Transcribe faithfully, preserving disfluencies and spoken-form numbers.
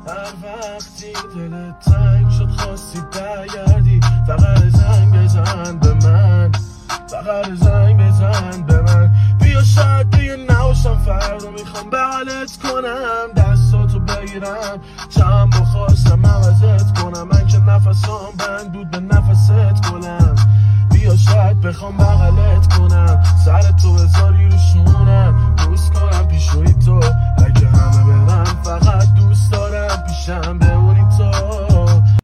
هر وقتی دلت تنگ شد خواستی برگردی، فقط زنگ بزن به من، فقط زنگ بزن به من. بیا شاید دیگه نباشم فردا، میخوام بغلت کنم، دستاتو بگیرم، چند با خواستم عوضت کنم. من که نفسام بند بود به نفست کنم، بیا شاید بخوام بغلت کنم، سرت